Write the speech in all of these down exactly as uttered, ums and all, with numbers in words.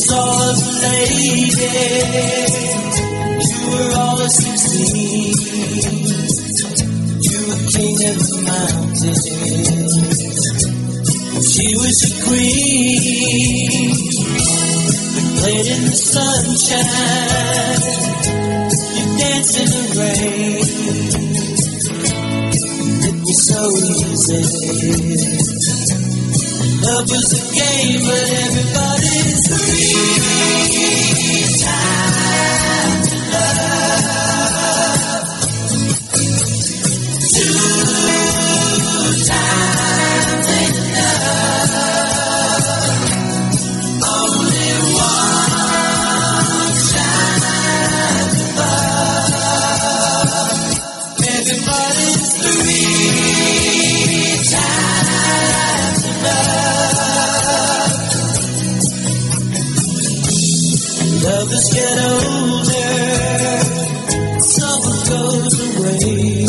saw as a lady, you were all a sixteen. You were king of the mountain. She was a queen. We played in the sunshine. You danced in the rain. It was so easy. Love was a game, but everybody's free. Time to love. Two times ain't enough. Only one shine above. Everybody's free. Time to love. Lovers get older, summer goes away.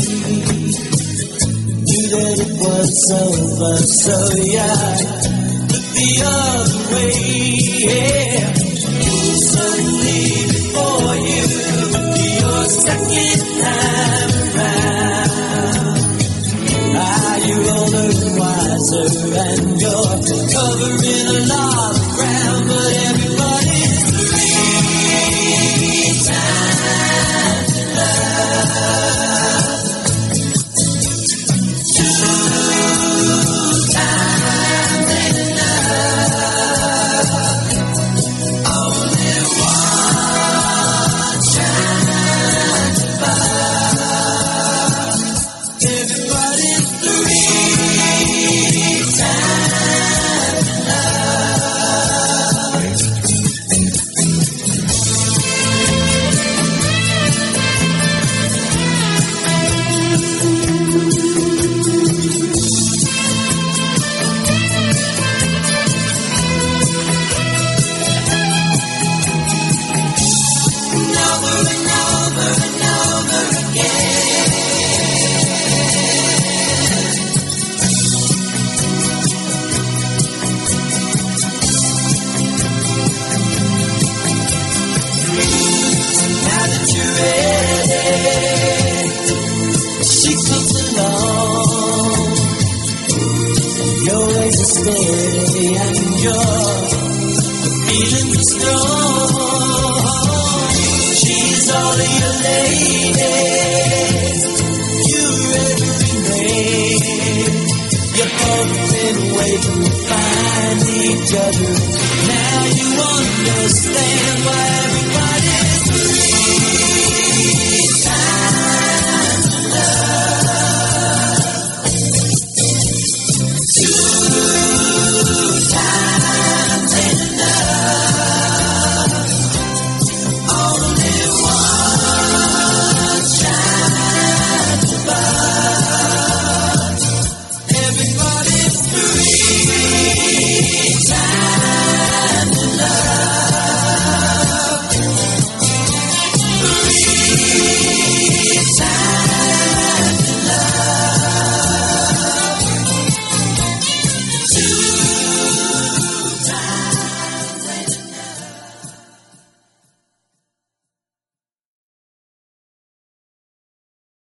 Knew that it was over, so yeah, look the other way. Yeah, suddenly before you, your second time around. Ah, you're older and wiser, and you're covering a lot of ground, but everybody's time to love. Two times ain't enough. Only one shines above. Everybody's three times to love. She comes along. Your ways are steady and your feelings are strong. She's all of your ladies. You're every man. You've both been waiting to find each other.